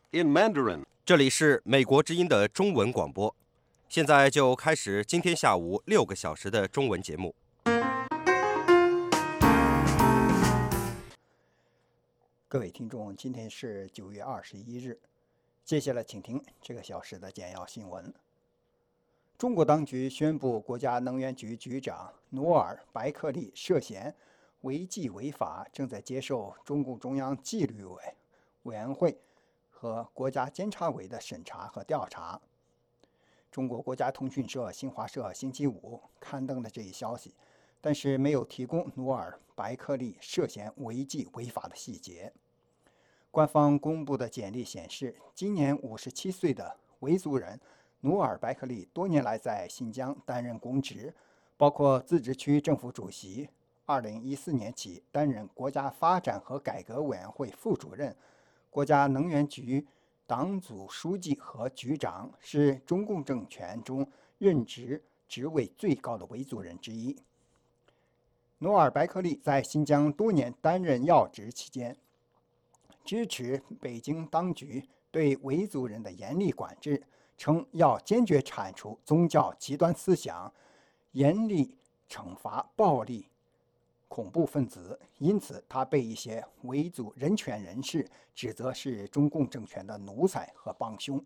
in Mandarin. 这里是美国之音的中文广播，现在就开始今天下午6个小时的中文节目。 各位听众，今天是9月21日，接下来请听这个小时的简要新闻。中国当局宣布，国家能源局局长努尔·白克力涉嫌违纪违法，正在接受中共中央纪律委员会和国家监察委的审查和调查。中国国家通讯社新华社星期五刊登了这一消息，但是没有提供努尔·白克力涉嫌违纪违法的细节。官方公布的简历显示，今年57岁的维族人努尔·白克力多年来在新疆担任公职，包括自治区政府主席。2014年起担任国家发展和改革委员会副主任、国家能源局党组书记和局长，是中共政权中任职职位最高的维族人之一。努尔·白克力在新疆多年担任要职期间，支持北京当局对维族人的严厉管制，称要坚决铲除宗教极端思想，严厉惩罚暴力恐怖分子。因此他被一些维族人权人士指责是中共政权的奴才和帮凶。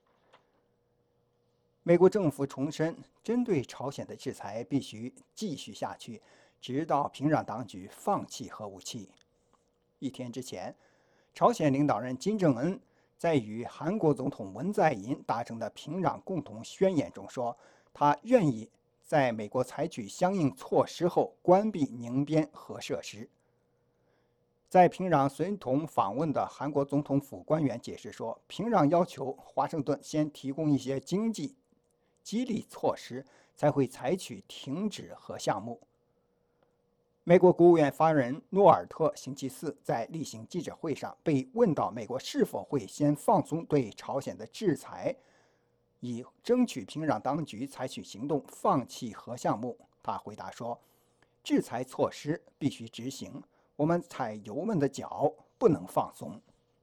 美国政府重申，针对朝鲜的制裁必须继续下去，直到平壤当局放弃核武器。一天之前，朝鲜领导人金正恩在与韩国总统文在寅达成的平壤共同宣言中说，他愿意在美国采取相应措施后关闭宁边核设施。在平壤随同访问的韩国总统府官员解释说，平壤要求华盛顿先提供一些经济激励措施，才会采取停止核项目。美国国务院发言人诺尔特星期四在例行记者会上被问到美国是否会先放松对朝鲜的制裁，以争取平壤当局采取行动放弃核项目。他回答说，制裁措施必须执行，我们踩油门的脚不能放松。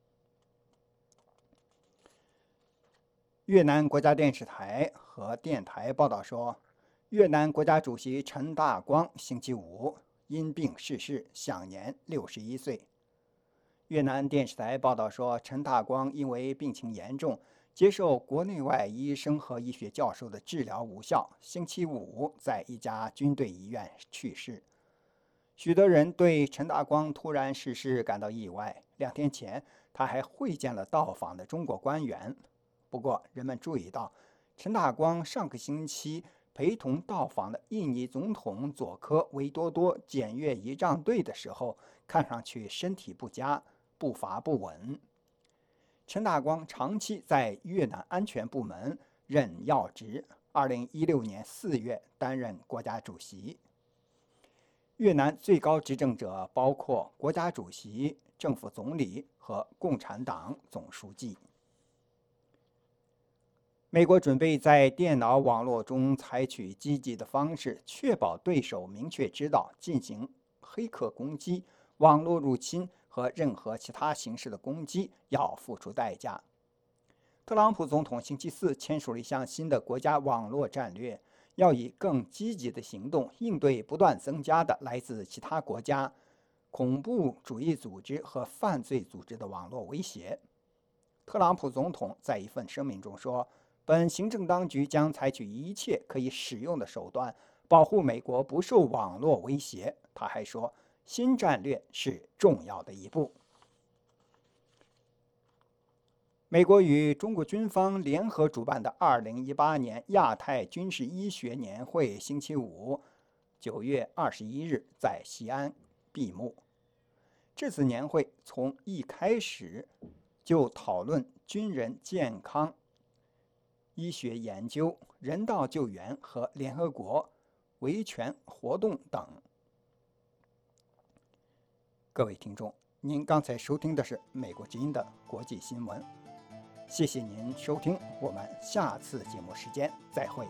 越南国家电视台和电台报道说，越南国家主席陈大光星期五因病逝世，享年61岁。越南电视台报道说，陈大光因为病情严重，接受国内外医生和医学教授的治疗无效，星期五在一家军队医院去世。许多人对陈大光突然逝世感到意外。2天前，他还会见了到访的中国官员。不过，人们注意到，陈大光上个星期陪同到访的印尼总统佐科维多多检阅仪仗队的时候，看上去身体不佳，步伐不稳。陈大光长期在越南安全部门任要职，2016年4月担任国家主席。越南最高执政者包括国家主席、政府总理和共产党总书记。美国准备在电脑网络中采取积极的方式，确保对手明确知道进行黑客攻击、网络入侵和任何其他形式的攻击要付出代价。特朗普总统星期四签署了一项新的国家网络战略，要以更积极的行动应对不断增加的来自其他国家、恐怖主义组织和犯罪组织的网络威胁。特朗普总统在一份声明中说，本行政当局将采取一切可以使用的手段，保护美国不受网络威胁。他还说，新战略是重要的一步。美国与中国军方联合主办的2018年亚太军事医学年会星期五9月21日在西安闭幕。这次年会从一开始就讨论军人健康、医学研究、人道救援和联合国维权活动等。各位听众，您刚才收听的是美国之音的国际新闻。谢谢您收听，我们下次节目时间再会。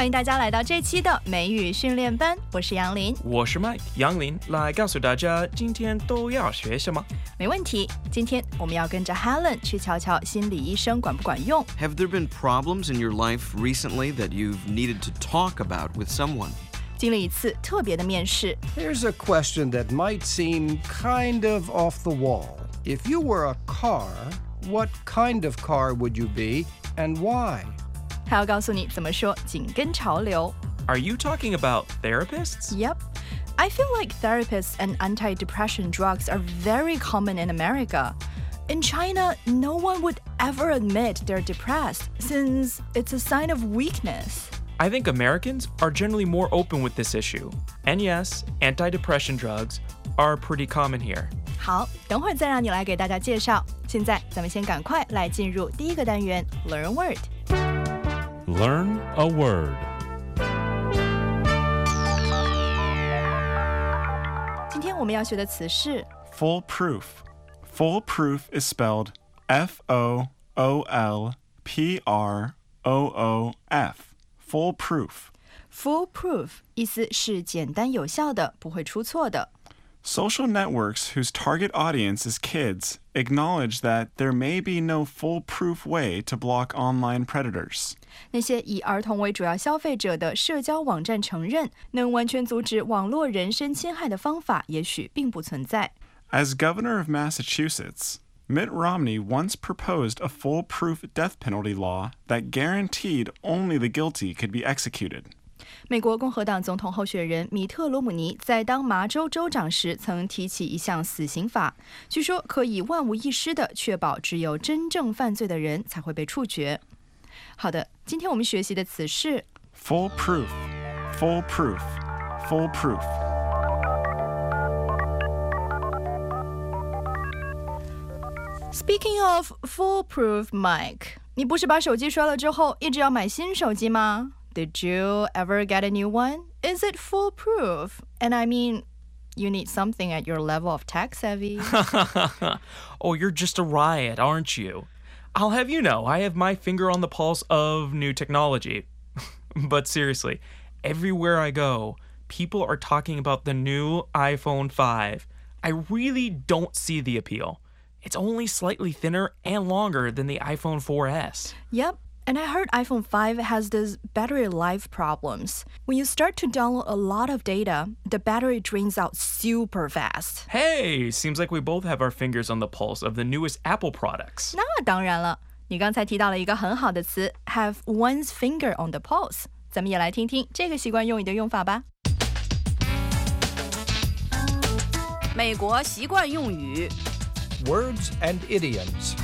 欢迎大家来到这期的美语训练班，我是杨林， 我是 Mike 杨林，来告诉大家今天都要学什么。 没问题，今天我们要跟着 Helen 去瞧瞧心理医生管不管用。 Have there been problems in your life recently that you've needed to talk about with someone? 经历一次特别的面试， Here's a question that might seem kind of off the wall. If you were a car, what kind of car would you be and why? 还要告诉你怎么说紧跟潮流。 Are you talking about therapists? Yep. I feel like therapists and antidepressant drugs are very common in America. In China, no one would ever admit they're depressed since it's a sign of weakness. I think Americans are generally more open with this issue. And yes, antidepressant drugs are pretty common here. 好，等会儿再让你来给大家介绍。现在咱们先赶快来进入第一个单元 Learn Learn a word. Word。今天我们要学的词是 Foolproof. Foolproof is spelled F-O-O-L-P-R-O-O-F. Foolproof. foolproof， 意思是简单有效的，不会出错的。 Social networks whose target audience is kids acknowledge that there may be no foolproof way to block online predators. 那些以儿童为主要消费者的社交网站承认，能完全阻止网络人身侵害的方法也许并不存在。 As governor of Massachusetts, Mitt Romney once proposed a foolproof death penalty law that guaranteed only the guilty could be executed. 美国共和党总统候选人米特·罗姆尼在当麻州州长时曾提起一项死刑法，据说可以万无一失地确保只有真正犯罪的人才会被处决。好的，今天我们学习的词是 Foolproof, foolproof, foolproof. Speaking of foolproof, Mike， 你不是把手机摔了之后一直要买新手机吗？ Did you ever get a new one? Is it foolproof? And I mean, you need something at your level of tech savvy. Oh, you're just a riot, aren't you? I'll have you know, I have my finger on the pulse of new technology. But seriously, everywhere I go, people are talking about the new iPhone 5. I really don't see the appeal. It's only slightly thinner and longer than the iPhone 4S. Yep. And I heard iPhone 5 has this battery life problems. When you start to download a lot of data, the battery drains out super fast. Hey, seems like we both have our fingers on the pulse of the newest Apple products. 那当然了，你刚才提到了一个很好的词 have one's finger on the pulse. 咱们也来听听这个习惯用语的用法吧。 美国习惯用语 Words and idioms.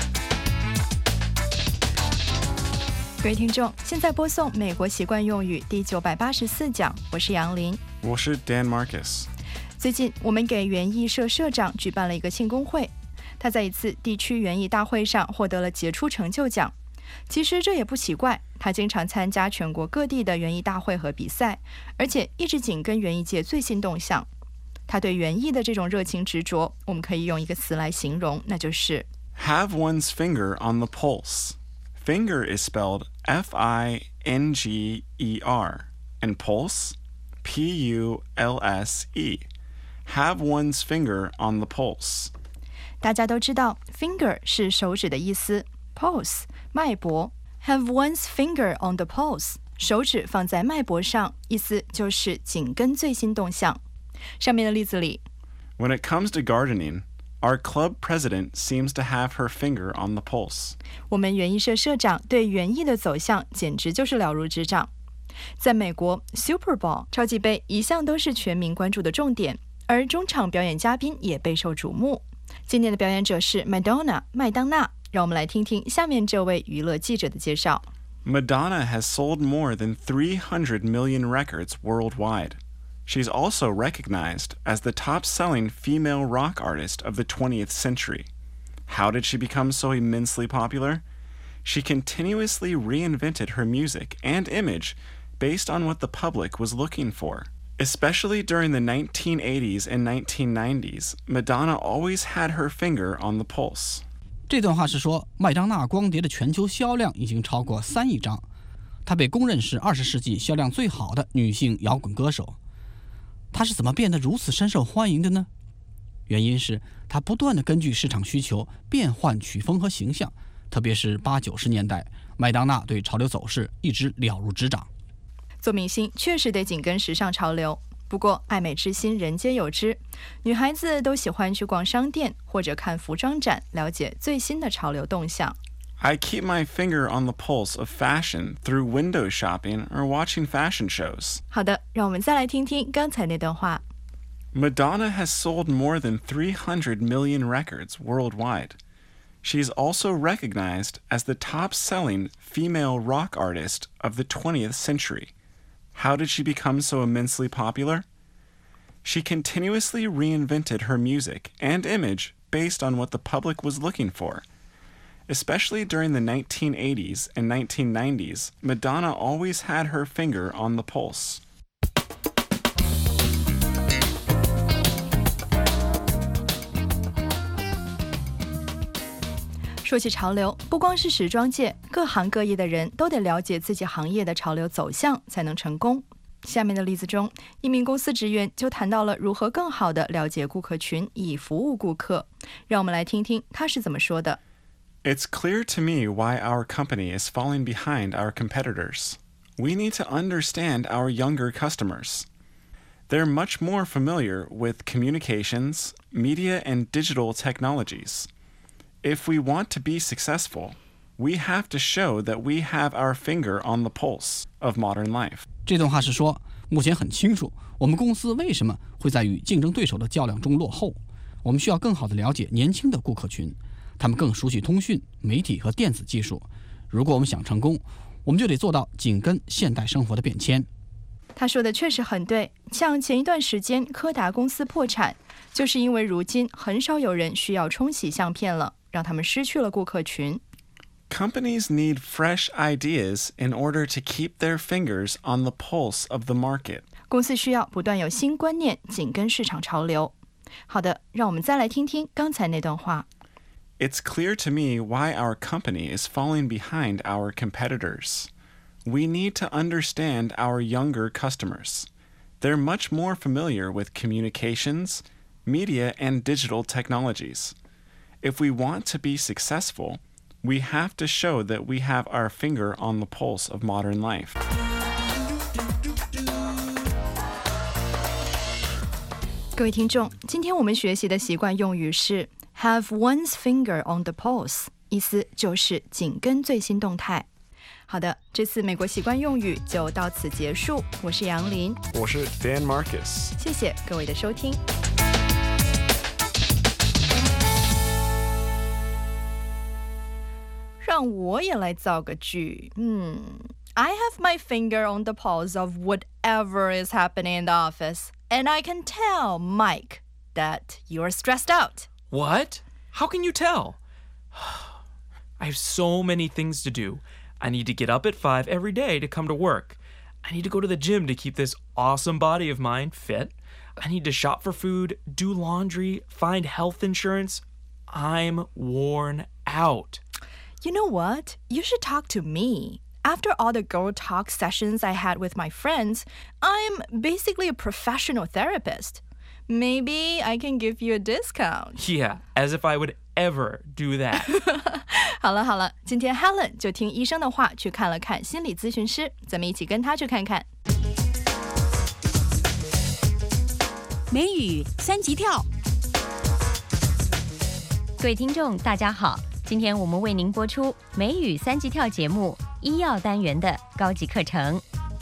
各位听众，现在播送美国习惯用语第984讲，我是杨林。 我是 Dan Marcus. 最近我们给园艺社社长举办了一个庆功会，他在一次地区园艺大会上获得了杰出成就奖。其实这也不奇怪，他经常参加全国各地的园艺大会和比赛，而且一直紧跟园艺界最新动向。他对园艺的这种热情执着，我们可以用一个词来形容，那就是 Have one's finger on the pulse. Finger is spelled F-I-N-G-E-R, and pulse, P-U-L-S-E. Have one's finger on the pulse. 大家都知道 finger 是手指的意思， pulse 脉搏。Have one's finger on the pulse 手指放在脉搏上，意思就是紧跟最新动向。上面的例子里 When it comes to gardening, our club president seems to have her finger on the pulse. 我们园艺社社长对园艺的走向简直就是了如指掌。在美国 Super Bowl 超级杯一向都是全民关注的重点，而中场表演嘉宾也备受瞩目。今年的表演者是 Madonna 麦当娜，让我们来听听下面这位娱乐记者的介绍。 Madonna has sold more than 300 million records worldwide. She's also recognized as the top-selling female rock artist of the 20th century. How did she become so immensely popular? She continuously reinvented her music and image based on what the public was looking for. Especially during the 1980s and 1990s, Madonna always had her finger on the pulse. 这段话是说，麦当娜光碟的全球销量已经超过3亿张。 她被公认是20世纪销量最好的女性摇滚歌手。她是怎么变得如此深受欢迎的呢？原因是她不断地根据市场需求变换曲风和形象，特别是80、90年代，麦当娜对潮流走势一直了如指掌。 做明星确实得紧跟时尚潮流，不过爱美之心人皆有之，女孩子都喜欢去逛商店或者看服装展，了解最新的潮流动向。 I keep my finger on the pulse of fashion through window shopping or watching fashion shows. 好的，让我们再来听听刚才那段话。 Madonna has sold more than 300 million records worldwide. She's also recognized as the top-selling female rock artist of the 20th century. How did she become so immensely popular? She continuously reinvented her music and image based on what the public was looking for. Especially during the 1980s and 1990s, Madonna always had her finger on the pulse. 说起潮流，不光是时装界，各行各业的人都得了解自己行业的潮流走向，才能成功。下面的例子中，一名公司职员就谈到了如何更好地了解顾客群，以服务顾客。让我们来听听他是怎么说的。 It's clear to me why our company is falling behind our competitors. We need to understand our younger customers. They're much more familiar with communications, media, and digital technologies. If we want to be successful, we have to show that we have our finger on the pulse of modern life. 这段话是说，目前很清楚我们公司为什么会在与竞争对手的较量中落后。我们需要更好地了解年轻的顾客群，他们更熟悉通讯、媒体和电子技术。如果我们想成功，我们就得做到紧跟现代生活的变迁。 他说的确实很对，像前一段时间柯达公司破产，就是因为如今很少有人需要冲洗相片了，让他们失去了顾客群。 Companies need fresh ideas in order to keep their fingers on the pulse of the market. 公司需要不断有新观念，紧跟市场潮流。好的，让我们再来听听刚才那段话。 It's clear to me why our company is falling behind our competitors. We need to understand our younger customers. They're much more familiar with communications, media, and digital technologies. If we want to be successful, we have to show that we have our finger on the pulse of modern life. 各位听众，今天我们学习的习惯用语是 have one's finger on the pulse， 意思就是紧跟最新动态。好的，这次美国习惯用语就到此结束。我是杨林， 我是 Dan Marcus， 谢谢各位的收听。让我也来造个句。I have my finger on the pulse of whatever is happening in the office, and I can tell, Mike, that you're stressed out. What? How can you tell? I have so many things to do. I need to get up at 5 every day to come to work. I need to go to the gym to keep this awesome body of mine fit. I need to shop for food, do laundry, find health insurance. I'm worn out. You know what? You should talk to me. After all the girl talk sessions I had with my friends, I'm basically a professional therapist. Maybe I can give you a discount. Yeah, as if I would ever do that. 好了，今天 Helen 就听医生的话去看了看心理咨询师，咱们一起跟他去看看。 美语三级跳，各位听众大家好，今天我们为您播出美语三级跳节目医药单元的高级课程。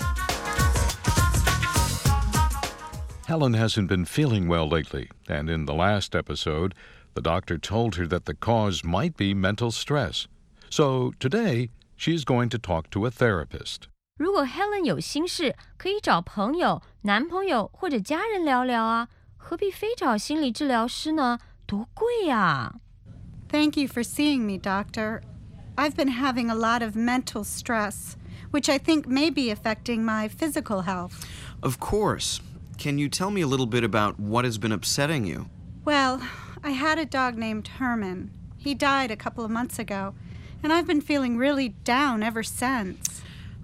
Helen hasn't been feeling well lately, and in the last episode, the doctor told her that the cause might be mental stress. So today, she's going to talk to a therapist. 如果 Helen 有心事，可以找朋友、男朋友或者家人聊聊啊，何必非找心理治疗师呢？多贵啊！ Thank you for seeing me, Doctor. I've been having a lot of mental stress, which I think may be affecting my physical health. Of course. Can you tell me a little bit about what has been upsetting you? Well, I had a dog named Herman. He died a couple of months ago, and I've been feeling really down ever since.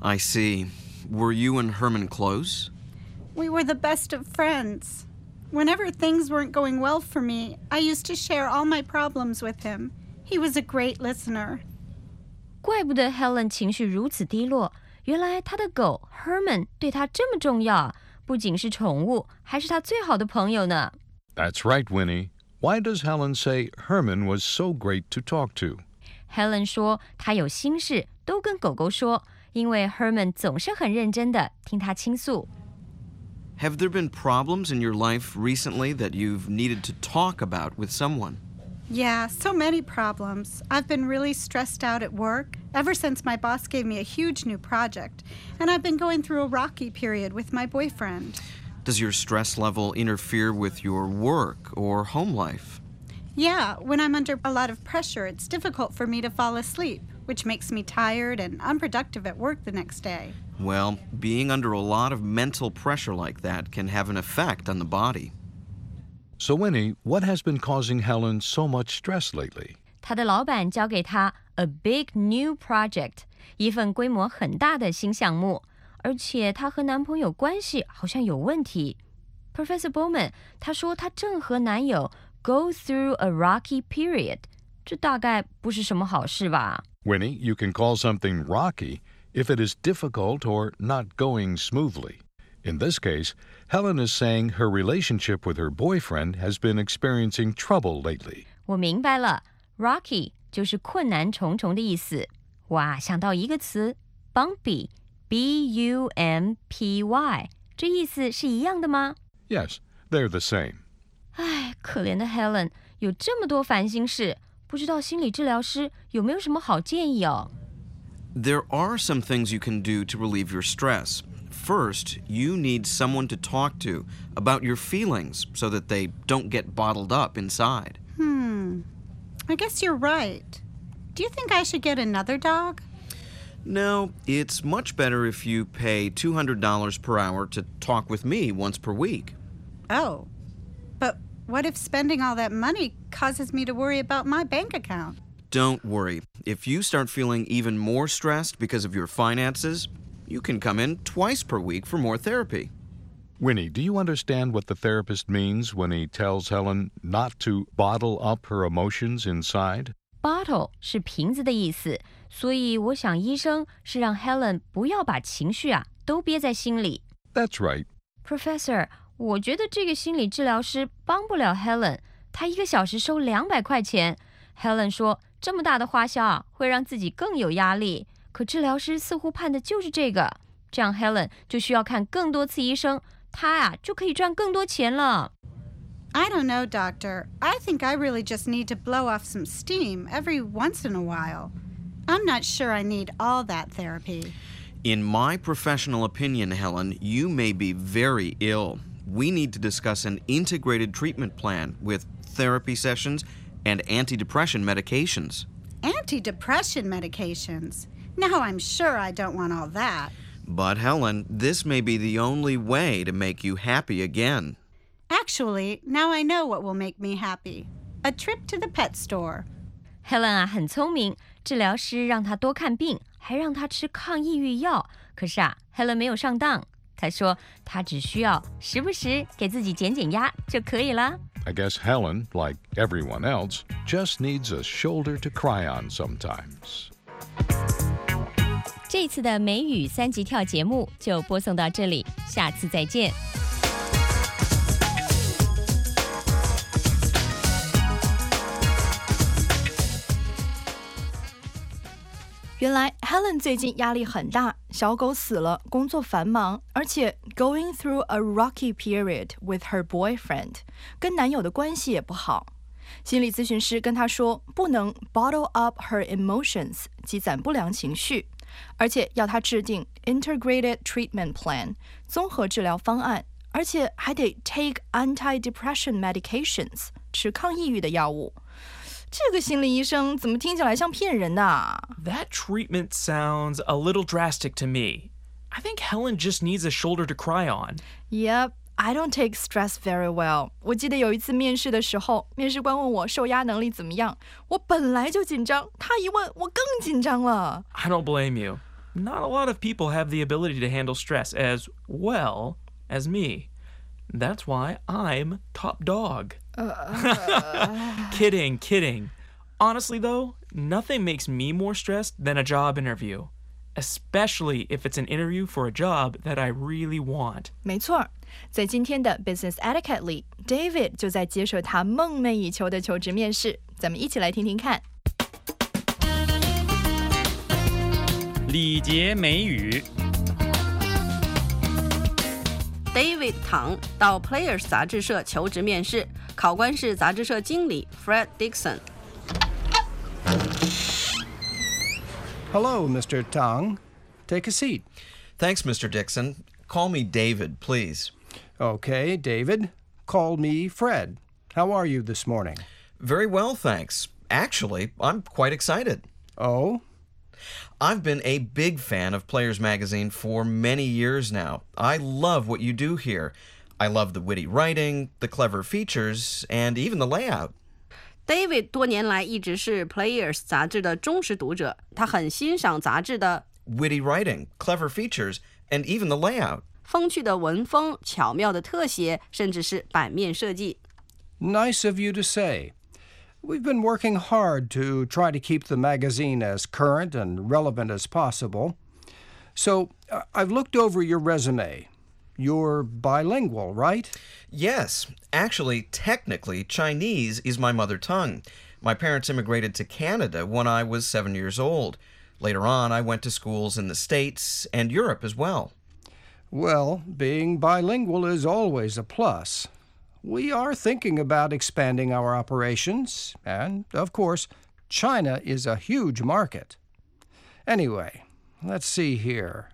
I see. Were you and Herman close? We were the best of friends. Whenever things weren't going well for me, I used to share all my problems with him. He was a great listener. 怪不得 Helen 情绪如此低落，原来她的狗 Herman 对她这么重要，不仅是宠物，还是她最好的朋友呢。 That's right, Winnie. Why does Helen say Herman was so great to talk to? Helen 说她有心事都跟狗狗说，因为 Herman 总是很认真的听她倾诉。 Have there been problems in your life recently that you've needed to talk about with someone? Yeah, so many problems. I've been really stressed out at work ever since my boss gave me a huge new project, and I've been going through a rocky period with my boyfriend. Does your stress level interfere with your work or home life? Yeah, when I'm under a lot of pressure, it's difficult for me to fall asleep, which makes me tired and unproductive at work the next day. Well, being under a lot of mental pressure like that can have an effect on the body. So, Winnie, what has been causing Helen so much stress lately? 她的老板交给她 a big new project， 一份规模很大的新项目，而且她和男朋友关系好像有问题。Professor Bowman， 她说她正和男友 go through a rocky period， 这大概不是什么好事吧？ Winnie, you can call something rocky if it is difficult or not going smoothly. In this case, Helen is saying her relationship with her boyfriend has been experiencing trouble lately. 我明白了 ，rocky 就是困难重重的意思。哇，想到一个词 bumpy， B-U-M-P-Y， 这意思是一样的吗？ Yes, they're the same. 唉，可怜的 Helen 有这么多烦心事，不知道心理治疗师有没有什么好建议哦？ There are some things you can do to relieve your stress. First, you need someone to talk to about your feelings so that they don't get bottled up inside. I guess you're right. Do you think I should get another dog? No, it's much better if you pay $200 per hour to talk with me once per week. Oh, but what if spending all that money causes me to worry about my bank account? Don't worry. If you start feeling even more stressed because of your finances, you can come in twice per week for more therapy. Winnie, do you understand what the therapist means when he tells Helen not to bottle up her emotions inside? Bottle 是瓶子的意思，所以我想医生是让 Helen 不要把情绪都憋在心里。 That's right. Professor， 我觉得这个心理治疗师帮不了 Helen， 他1个小时收200块钱。Helen 说这么大的花销会让自己更有压力。可治疗师似乎判的就是这个，这样 Helen 就需要看更多次医生，她就可以赚更多钱了。 I don't know, Doctor. I think I really just need to blow off some steam every once in a while. I'm not sure I need all that therapy. In my professional opinion, Helen, you may be very ill. We need to discuss an integrated treatment plan with therapy sessions and antidepressant medications. Antidepressant medications? Now I'm sure I don't want all that. But Helen, this may be the only way to make you happy again. Actually, now I know what will make me happy. A trip to the pet store. Helen 很聪明，治疗师让她多看病，还让她吃抗抑郁药。可是Helen 没有上当。她说她只需要时不时给自己减减压就可以了。 I guess Helen, like everyone else, just needs a shoulder to cry on sometimes. 这次的美语3级跳节目就播送到这里，下次再见。 原来 Helen 最近压力很大，小狗死了，工作繁忙，而且 going through a rocky period with her boyfriend， 跟男友的关系也不好。心理咨询师跟她说，不能 bottle up her emotions， 积攒不良情绪，而且要她制定 integrated treatment plan， 综合治疗方案，而且还得 take antidepressant medications， 吃抗抑郁的药物。这个心理医生怎么听起来像骗人的 ？That treatment sounds a little drastic to me. I think Helen just needs a shoulder to cry on. Yep, I don't take stress very well. 我记得有一次面试的时候，面试官问我受压能力怎么样，我本来就紧张，他一问我更紧张了。 I don't blame you. not a lot of people have the ability to handle stress as well as me. That's why I'm top dog. Kidding. Honestly, though, nothing makes me more stressed than a job interview, especially if it's an interview for a job that I really want. 没错，在今天的 Business Etiquette 里 ，David 就在接受他梦寐以求的求职面试。咱们一起来听听看。 礼节美语。 David 唐到 Players 杂志社求职面试，考官是杂志社经理 Fred Dixon。 Hello, Mr. Tang. Take a seat. Thanks, Mr. Dixon. Call me David, please. Okay, David. Call me Fred. How are you this morning? Very well, thanks. Actually, I'm quite excited. Oh? I've been a big fan of Players Magazine for many years now. I love what you do here. I love the witty writing, the clever features, and even the layout. David 多年来一直是 Players 杂志的忠实读者，他很欣赏杂志的 witty writing, clever features, and even the layout. 风趣的文风、巧妙的特写，甚至是版面设计。 Nice of you to say. We've been working hard to try to keep the magazine as current and relevant as possible. So, I've looked over your resume. You're bilingual, right? Yes. Actually, technically, Chinese is my mother tongue. My parents immigrated to Canada when I was 7 years old. Later on, I went to schools in the States and Europe as well. Well, being bilingual is always a plus. We are thinking about expanding our operations, and, of course, China is a huge market. Anyway, let's see here.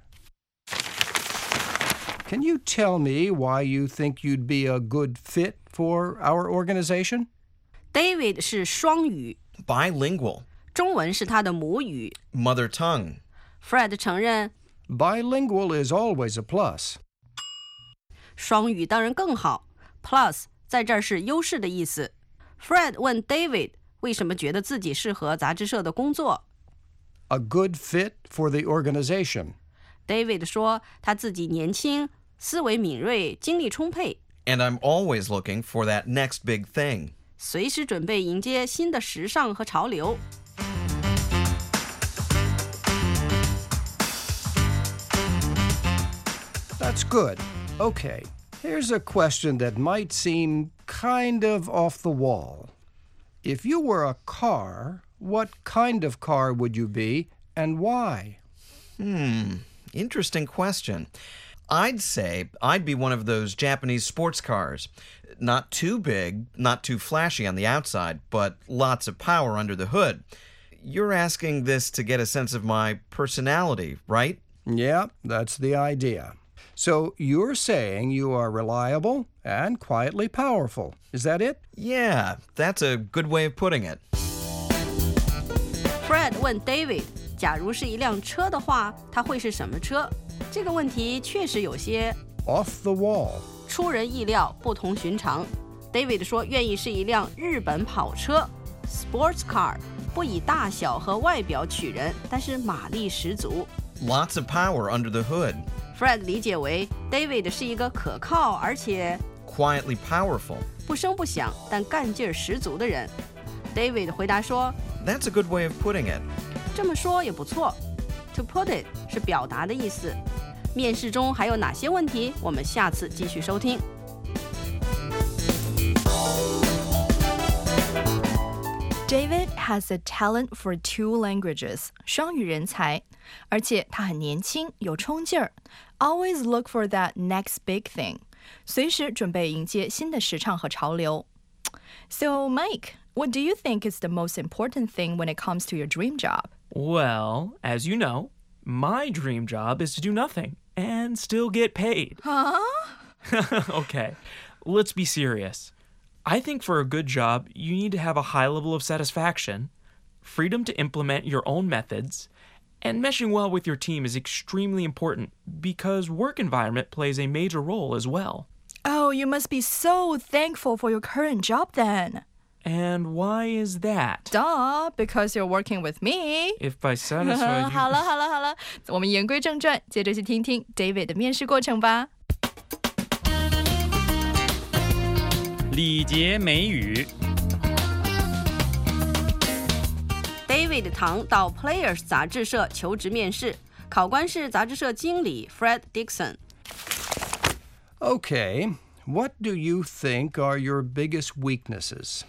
Can you tell me why you think you'd be a good fit for our organization? David 是双语 Bilingual. 中文是他的母语 Mother tongue. Fred 承认 Bilingual is always a plus. 双语当然更好 Plus 在这儿是优势的意思。Fred 问 David 为什么觉得自己适合杂志社的工作。 A good fit for the organization. David 说他自己年轻，思维敏锐，精力充沛。 And I'm always looking for that next big thing. 随时准备迎接新的时尚和潮流。 That's good. Okay. Here's a question that might seem kind of off the wall. If you were a car, what kind of car would you be and why? Interesting question. I'd say I'd be one of those Japanese sports cars. Not too big, not too flashy on the outside, but lots of power under the hood. You're asking this to get a sense of my personality, right? Yeah, that's the idea. So you're saying you are reliable and quietly powerful. Is that it? Yeah, that's a good way of putting it. Fred 问 David 假如是一辆车的话，它会是什么车？这个问题确实有些 Off the wall. 出人意料，不同寻常。David 说愿意是一辆日本跑车 Sports car， 不以大小和外表取人，但是马力十足。 Lots of power under the hood. Fred 理解为 David 是一个可靠而且 Quietly powerful. 不声不响但干劲儿十足的人。David 回答说 That's a good way of putting it. 这么说也不错。To put it 是表达的意思。面试中还有哪些问题？我们下次继续收听。 David has a talent for 2 languages, 双语人才，而且他很年轻，有冲劲儿。Always look for that next big thing， 随时准备迎接新的时尚和潮流。So, Mike, what do you think is the most important thing when it comes to your dream job? Well, as you know, my dream job is to do nothing and still get paid. Huh? Okay, let's be serious. I think for a good job, you need to have a high level of satisfaction, freedom to implement your own methods, and meshing well with your team is extremely important because work environment plays a major role as well. Oh, you must be so thankful for your current job then. And why is that? Duh, because you're working with me. If by satisfied you... 好了，我们言归正传，接着去听听 David 的面试过程吧。 礼节美语。 David 唐到 Players 杂志社求职面试，考官是杂志社经理 Fred Dixon。 Okay, what do you think are your biggest weaknesses?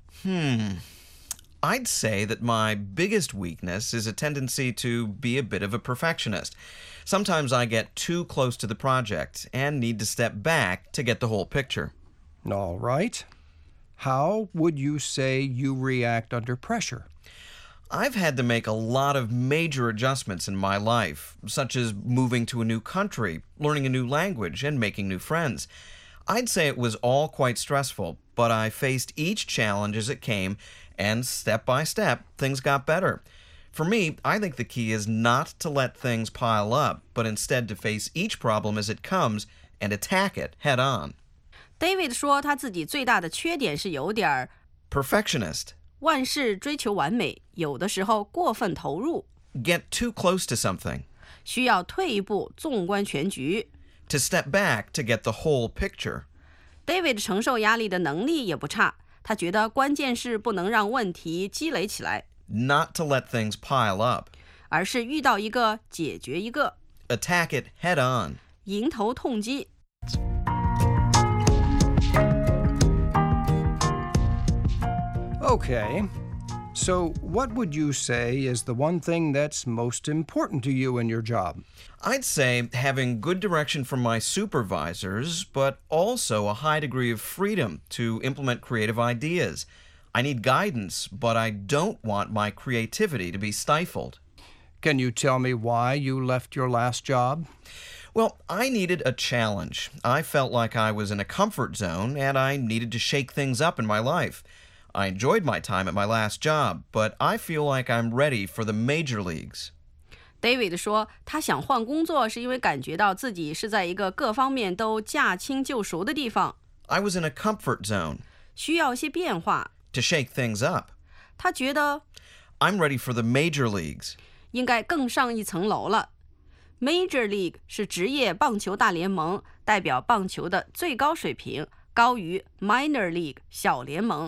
I'd say that my biggest weakness is a tendency to be a bit of a perfectionist. Sometimes I get too close to the project and need to step back to get the whole picture. All right. How would you say you react under pressure? I've had to make a lot of major adjustments in my life, such as moving to a new country, learning a new language, and making new friends. I'd say it was all quite stressful, but I faced each challenge as it came, and step by step, things got better. For me, I think the key is not to let things pile up, but instead to face each problem as it comes and attack it head on. David 说他自己最大的缺点是有点 perfectionist. 万事追求完美，有的时候过分投入。 Get too close to something. 需要退一步，纵观全局。 To step back to get the whole picture. David 承受压力的能力也不差，他觉得关键是不能让问题积累起来。 Not to let things pile up. 而是遇到一个解决一个。 Attack it head on. 迎头痛击。 Okay, so what would you say is the one thing that's most important to you in your job? I'd say having good direction from my supervisors, but also a high degree of freedom to implement creative ideas. I need guidance, but I don't want my creativity to be stifled. Can you tell me why you left your last job? Well, I needed a challenge. I felt like I was in a comfort zone, and I needed to shake things up in my life. I enjoyed my time at my last job, but I feel like I'm ready for the major leagues. David 说，他想换工作是因为感觉到自己是在一个各方面都驾轻就熟的地方。 I was in a comfort zone. 需要一些变化。 To shake things up. 他觉得 I'm ready for the major leagues. 应该更上一层楼了。Major League 是职业棒球大联盟，代表棒球的最高水平，高于 Minor League 小联盟。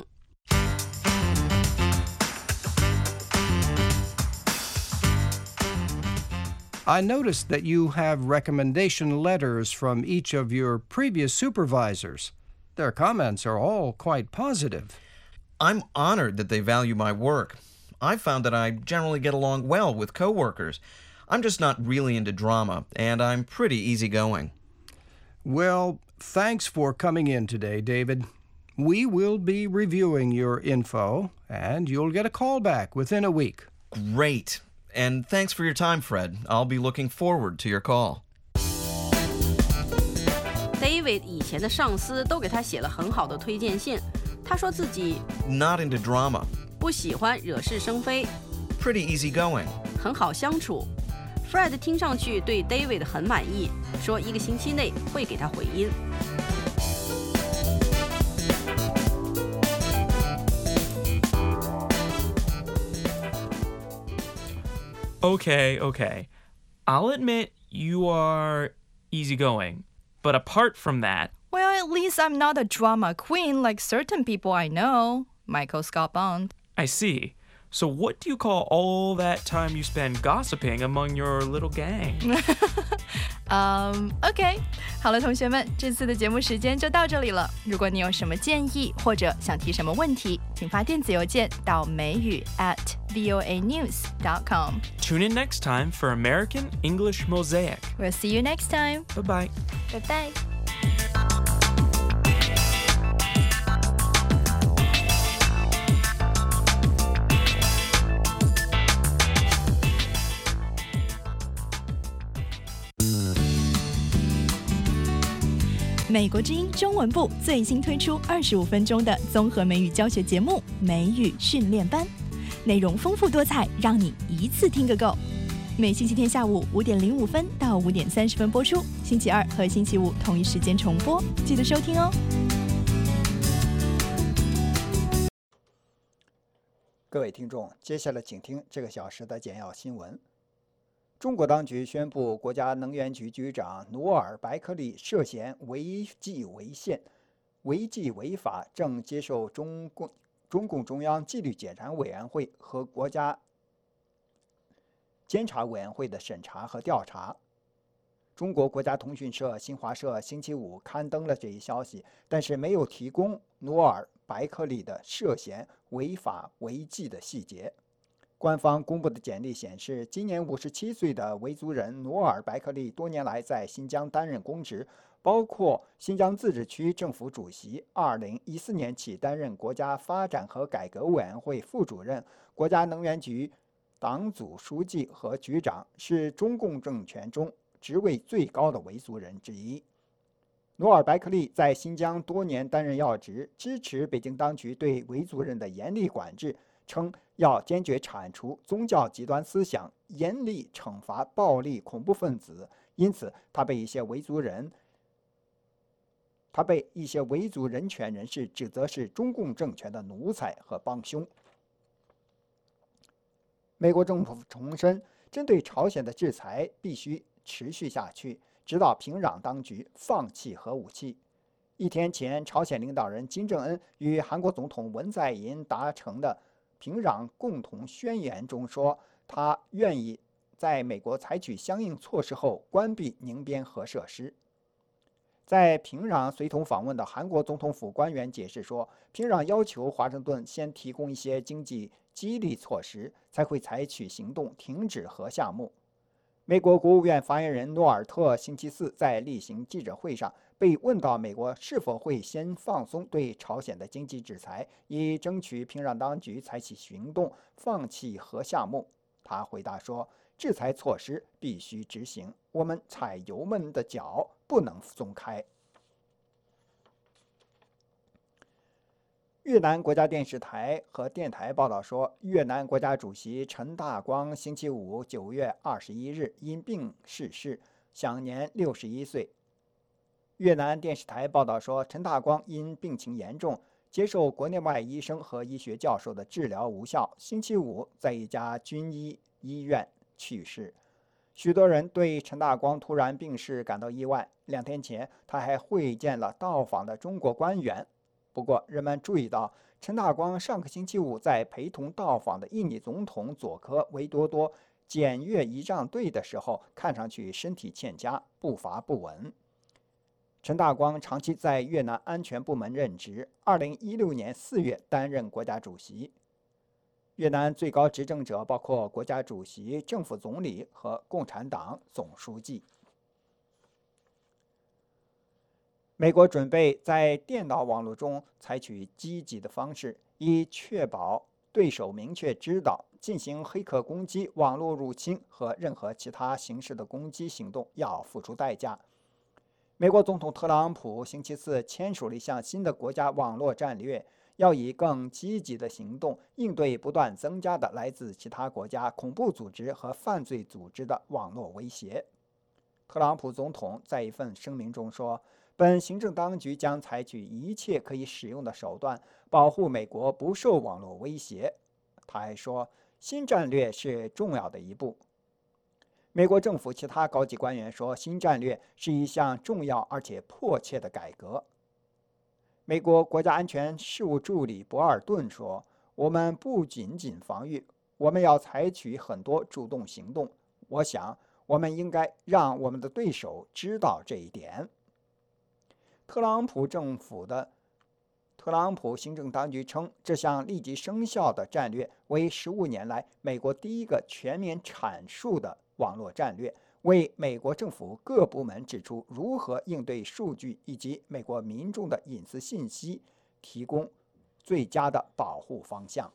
I noticed that you have recommendation letters from each of your previous supervisors. Their comments are all quite positive. I'm honored that they value my work. I've found that I generally get along well with coworkers. I'm just not really into drama, and I'm pretty easygoing. Well, thanks for coming in today, David. We will be reviewing your info, and you'll get a call back within a week. Great. And thanks for your time, Fred. I'll be looking forward to your call. David 以前的上司都给他写了很好的推荐信。他说自己 Not into drama. 不喜欢惹是生非。 Pretty easygoing. 很好相处。Fred 听上去对 David 很满意，说1个星期内会给他回音。 Okay. I'll admit you are easygoing, but apart from that... Well, at least I'm not a drama queen like certain people I know. Michael Scott Bond. I see. So what do you call all that time you spend gossiping among your little gang? OK. 好了，同学们，这次的节目时间就到这里了。如果你有什么建议或者想提什么问题，请发电子邮件到美语@voanews.com. Tune in next time for American English Mosaic. We'll see you next time. Bye-bye. Bye-bye.《美国之音》中文部最新推出25分钟的综合美语教学节目《美语训练班》，内容丰富多彩，让你一次听个够。每星期天下午5点05分到5点30分播出，星期二和星期五同一时间重播，记得收听哦。 各位听众，接下来请听这个小时的简要新闻。中国当局宣布，国家能源局局长努尔·白克力涉嫌违纪违宪、违纪违法，正接受中共中央纪律检查委员会和国家监察委员会的审查和调查。中国国家通讯社新华社星期五刊登了这一消息，但是没有提供努尔·白克力的涉嫌违法违纪的细节。官方公布的简历显示，今年57岁的维族人努尔·白克力多年来在新疆担任公职，包括新疆自治区政府主席，2014年起担任国家发展和改革委员会副主任、国家能源局党组书记和局长，是中共政权中职位最高的维族人之一。努尔·白克力在新疆多年担任要职，支持北京当局对维族人的严厉管制，称要坚决铲除宗教极端思想，严厉惩罚暴力恐怖分子。因此，他被一些维族人权人士指责是中共政权的奴才和帮凶。美国政府重申，针对朝鲜的制裁必须持续下去，直到平壤当局放弃核武器。一天前，朝鲜领导人金正恩与韩国总统文在寅达成的平壤共同宣言中说，他愿意在美国采取相应措施后关闭宁边核设施。在平壤随同访问的韩国总统府官员解释说，平壤要求华盛顿先提供一些经济激励措施，才会采取行动停止核项目。美国国务院发言人诺尔特星期四在例行记者会上被问到美国是否会先放松对朝鲜的经济制裁，以争取平壤当局采取行动放弃核项目，他回答说，制裁措施必须执行，我们踩油门的脚不能松开。越南国家电视台和电台报道说，越南国家主席陈大光星期五9月21日因病逝世，享年61岁。越南电视台报道说，陈大光因病情严重，接受国内外医生和医学教授的治疗无效，星期五在一家军医院去世。许多人对陈大光突然病逝感到意外。2天前，他还会见了到访的中国官员。不过，人们注意到，陈大光上个星期五在陪同到访的印尼总统佐科维多多检阅仪仗队的时候，看上去身体欠佳，步伐不稳。陈大光长期在越南安全部门任职，2016年4月担任国家主席。越南最高执政者包括国家主席、政府总理和共产党总书记。美国准备在电脑网络中采取积极的方式，以确保对手明确知道进行黑客攻击、网络入侵和任何其他形式的攻击行动要付出代价。美国总统特朗普星期四签署了一项新的国家网络战略，要以更积极的行动应对不断增加的来自其他国家恐怖组织和犯罪组织的网络威胁。特朗普总统在一份声明中说，本行政当局将采取一切可以使用的手段，保护美国不受网络威胁。他还说，新战略是重要的一步。美国政府其他高级官员说，新战略是一项重要而且迫切的改革。美国国家安全事务助理博尔顿说，我们不仅仅防御，我们要采取很多主动行动。我想，我们应该让我们的对手知道这一点。特朗普行政当局称，这项立即生效的战略为15年来美国第一个全面阐述的网络战略，为美国政府各部门指出如何应对数据以及美国民众的隐私信息提供最佳的保护方向。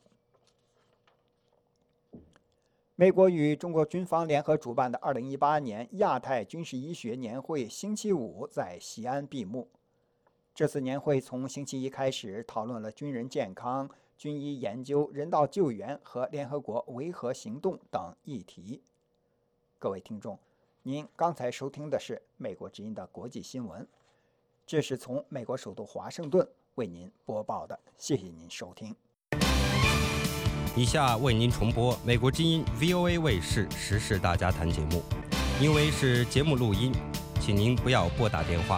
美国与中国军方联合主办的2018年亚太军事医学年会星期五在西安闭幕。这次年会从星期一开始讨论了军人健康、军医研究、人道救援和联合国维和行动等议题。各位听众，您刚才收听的是美国之音的国际新闻，这是从美国首都华盛顿为您播报的，谢谢您收听。 以下为您重播美国之音 VOA 卫视时事大家谈节目，因为是节目录音，请您不要拨打电话。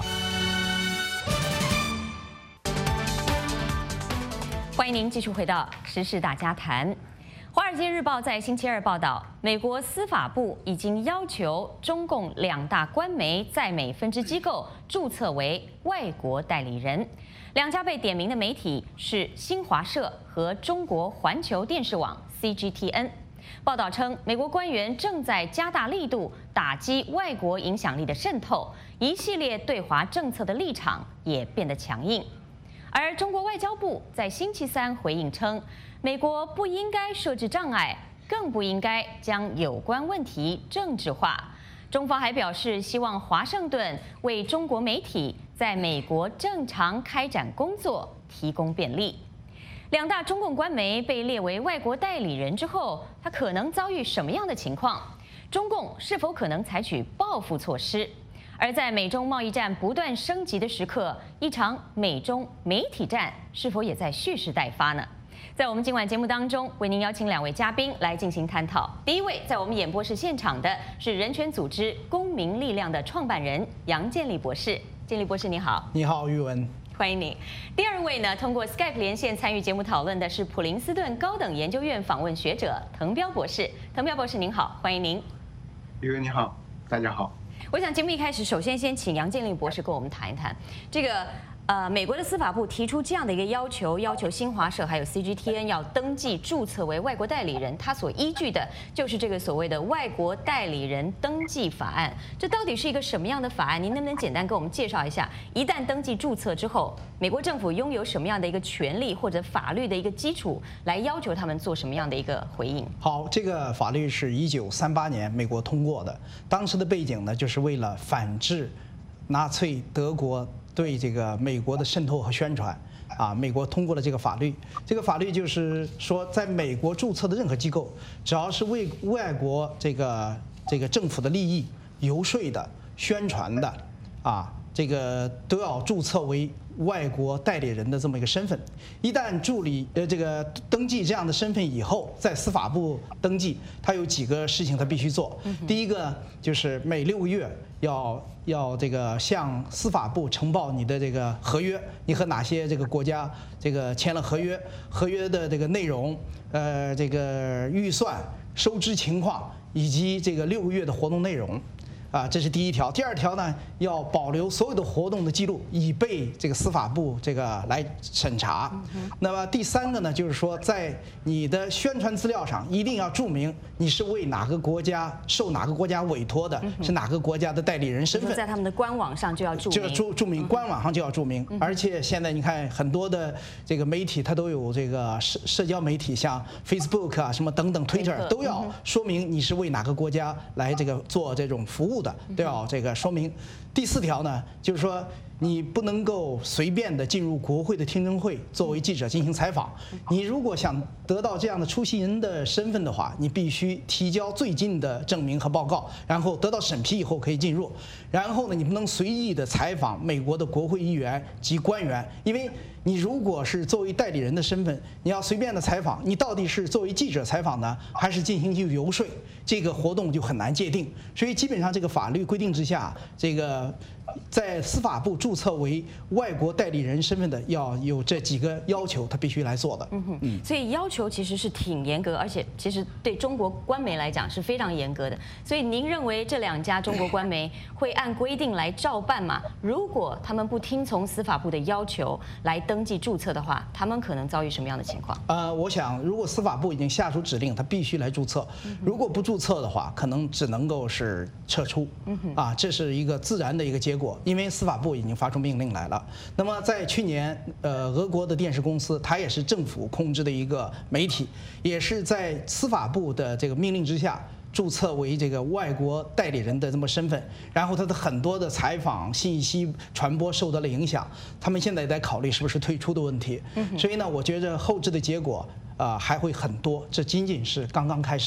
欢迎您继续回到时事大家谈。《华尔街日报》在星期二报道，美国司法部已经要求中共2大官媒在美分支机构注册为外国代理人。2家被点名的媒体是新华社和中国环球电视网 CGTN。报道称，美国官员正在加大力度打击外国影响力的渗透，一系列对华政策的立场也变得强硬。而中国外交部在星期三回应称，美国不应该设置障碍，更不应该将有关问题政治化。中方还表示，希望华盛顿为中国媒体在美国正常开展工作提供便利。2大中共官媒被列为外国代理人之后，它可能遭遇什么样的情况？中共是否可能采取报复措施？而在美中贸易战不断升级的时刻，一场美中媒体战是否也在蓄势待发呢？在我们今晚节目当中，为您邀请2位嘉宾来进行探讨。第一位在我们演播室现场的是人权组织公民力量的创办人杨建立博士。建立博士，你好。 你好，玉文。 欢迎你。第2位呢，通过 Skype 连线参与节目讨论的是普林斯顿高等研究院访问学者滕彪博士。滕彪博士您好，欢迎您。 玉文你好，大家好。 我想节目一开始，首先先请杨建立博士跟我们谈一谈这个。美国的司法部提出这样的一个要求新华社还有 CGTN 要登记注册为外国代理人，它所依据的就是这个所谓的外国代理人登记法案。这到底是一个什么样的法案？您能不能简单跟我们介绍一下？一旦登记注册之后，美国政府拥有什么样的一个权利或者法律的一个基础来要求他们做什么样的一个回应？ 好，这个法律是1938年美国通过的，当时的背景呢，就是为了反制纳粹德国对这个美国的渗透和宣传，美国通过了这个法律。这个法律就是说，在美国注册的任何机构，只要是为外国这个政府的利益游说的、宣传的，这个都要注册为外国代理人的这么一个身份。一旦登记这样的身份以后，在司法部登记，它有几个事情它必须做。第一个就是每6个月要这个向司法部呈报你的这个合约，你和哪些这个国家这个签了合约，合约的这个内容，这个预算、收支情况以及这个6个月的活动内容。这是第1条。第2条呢，要保留所有的活动的记录，以备这个司法部这个来审查。那么第3个呢，就是说在你的宣传资料上一定要注明你是为哪个国家受哪个国家委托的，是哪个国家的代理人身份。 在他们的官网上就要注明， 注明，官网上就要注明。而且现在你看很多的这个媒体，它都有这个社交媒体，像 Facebook 什么等等 Twitter 都要说明你是为哪个国家来这个做这种服务的，都要这个说明。第4条呢，就是说你不能够随便的进入国会的听证会作为记者进行采访。你如果想得到这样的出席人的身份的话，你必须提交最近的证明和报告，然后得到审批以后可以进入。然后呢，你不能随意的采访美国的国会议员及官员，因为你如果是作为代理人的身份，你要随便的采访，你到底是作为记者采访呢，还是进行游说，这个活动就很难界定。所以基本上这个法律规定之下，这个在司法部注册为外国代理人身份的要有这几个要求，他必须来做的。 所以要求其实是挺严格，而且其实对中国官媒来讲是非常严格的。所以您认为这2家中国官媒会按规定来照办吗？如果他们不听从司法部的要求来登记注册的话，他们可能遭遇什么样的情况？ 我想如果司法部已经下出指令，他必须来注册。如果不注册的话，可能只能够是撤出。这是一个自然的一个结果，因为司法部已经发出命令来了。那么在去年，俄国的电视公司，它也是政府控制的一个媒体，也是在司法部的这个命令之下注册为这个外国代理人的这么身份，然后他的很多的采访信息传播受到了影响，他们现在在考虑是不是退出的问题。所以呢，我觉着后置的结果还会很多，这仅仅是刚刚开始。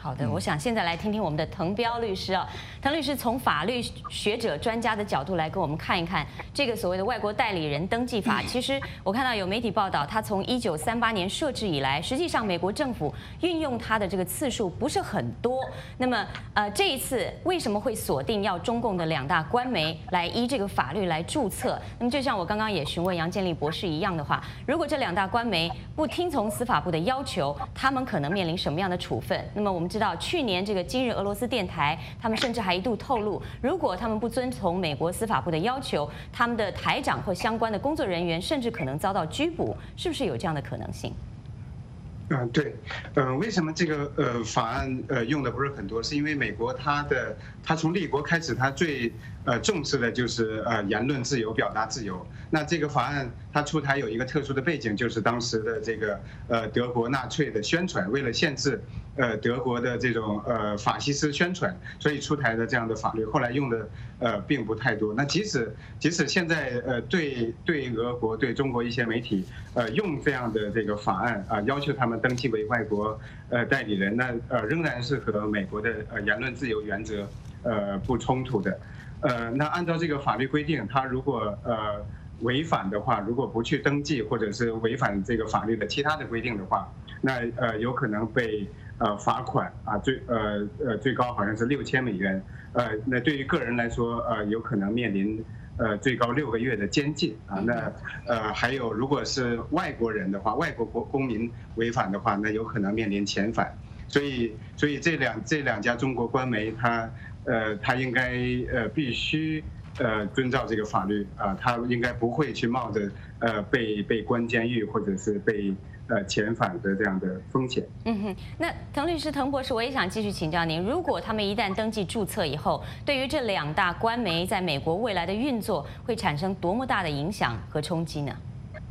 好的，我想现在来听听我们的滕彪律师啊。滕律师从法律学者、专家的角度来跟我们看一看这个所谓的外国代理人登记法。其实我看到有媒体报道，它从1938年设置以来，实际上美国政府运用它的这个次数不是很多。那么这一次为什么会锁定要中共的2大官媒来依这个法律来注册？那么就像我刚刚也询问杨建立博士一样的话，如果这2大官媒不听从司法部的要求，他们可能面临什么样的处分？那么我们知道，去年这个今日俄罗斯电台，他们甚至还一度透露，如果他们不遵从美国司法部的要求，他们的台长或相关的工作人员甚至可能遭到拘捕，是不是有这样的可能性？ 对，为什么这个法案用的不是很多？是因为美国它从立国开始，它最重视的就是言论自由、表达自由。那这个法案它出台有一个特殊的背景，就是当时的这个德国纳粹的宣传，为了限制德国的这种法西斯宣传，所以出台的这样的法律。后来用的并不太多。那即使现在对俄国、对中国一些媒体用这样的这个法案要求他们登记为外国代理人，那仍然是和美国的言论自由原则不冲突的。那按照这个法律规定，他如果违反的话，如果不去登记或者是违反这个法律的其他的规定的话，那有可能被罚款最高好像是6000美元。那对于个人来说，有可能面临最高6个月的监禁啊。那还有如果是外国人的话，外国公民违反的话，那有可能面临遣返。所以这两家中国官媒，他应该必须遵照这个法律啊，他应该不会去冒着被关监狱或者是被遣返的这样的风险。 那滕律师、滕博士，我也想继续请教您，如果他们一旦登记注册以后，对于这2大官媒在美国未来的运作会产生多么大的影响和冲击呢？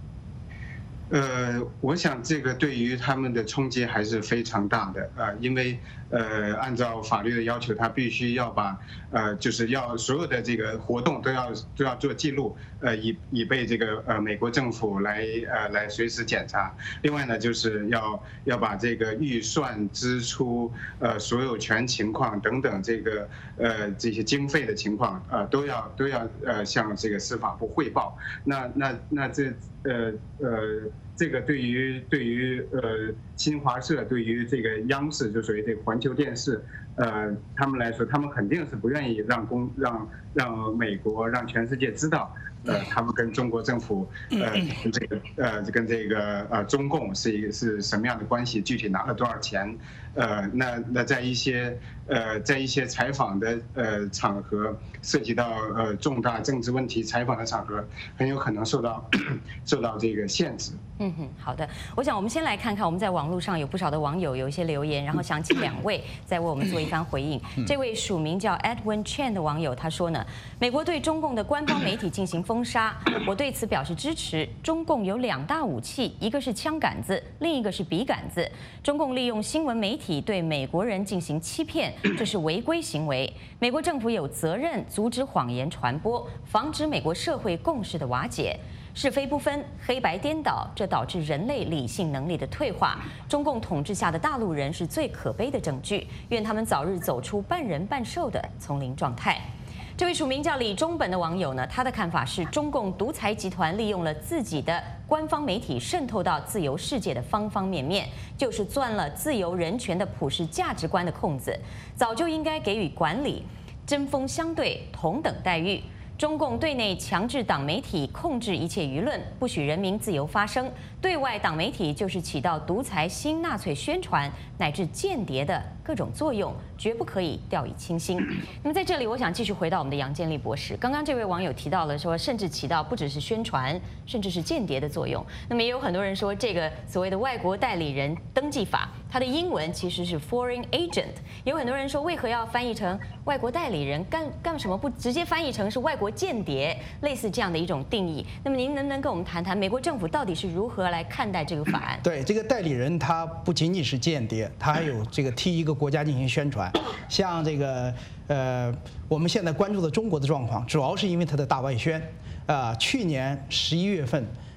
我想这个对于他们的冲击还是非常大的因为按照法律的要求，他必须要把就是要所有的这个活动都要做记录，以备这个美国政府来随时检查。另外呢，就是要把这个预算支出所有权情况等等这些经费的情况都要向这个司法部汇报。那这个对于新华社，对于这个央视，就属于这个环球电视，他们来说，他们肯定是不愿意让美国、让全世界知道，他们跟中国政府跟这个中共是什么样的关系，具体拿了多少钱，那在一些采访的场合，涉及到重大政治问题采访的场合，很有可能受到这个限制。 好的，我想我们先来看看我们在网络上有不少的网友有一些留言，然后想请2位再为我们做一番回应。这位署名叫 Edwin Chen 的网友他说呢，美国对中共的官方媒体进行封杀，我对此表示支持。中共有2大武器，一个是枪杆子，另一个是笔杆子。中共利用新闻媒体对美国人进行欺骗，这是违规行为。美国政府有责任阻止谎言传播，防止美国社会共识的瓦解。是非不分，黑白颠倒，这导致人类理性能力的退化。中共统治下的大陆人是最可悲的证据，愿他们早日走出半人半兽的丛林状态。这位署名叫李中本的网友呢，他的看法是中共独裁集团利用了自己的官方媒体渗透到自由世界的方方面面，就是钻了自由人权的普世价值观的空子，早就应该给予管理针锋相对、同等待遇。中共对内强制党媒体控制一切舆论，不许人民自由发声；对外党媒体就是起到独裁新纳粹宣传乃至间谍的各种作用，绝不可以掉以轻心。那么在这里，我想继续回到我们的杨建立博士。刚刚这位网友提到了说，甚至起到不只是宣传，甚至是间谍的作用。那么也有很多人说，这个所谓的外国代理人登记法，它的英文其实是 foreign agent。有很多人说，为何要翻译成外国代理人？干什么不直接翻译成是外国间谍？类似这样的一种定义。那么您能不能跟我们谈谈美国政府到底是如何来看待这个法案？ 对，这个代理人他不仅仅是间谍，他还有这个替一个国家进行宣传。像这个我们现在关注的中国的状况，主要是因为它的大外宣。去年11月份，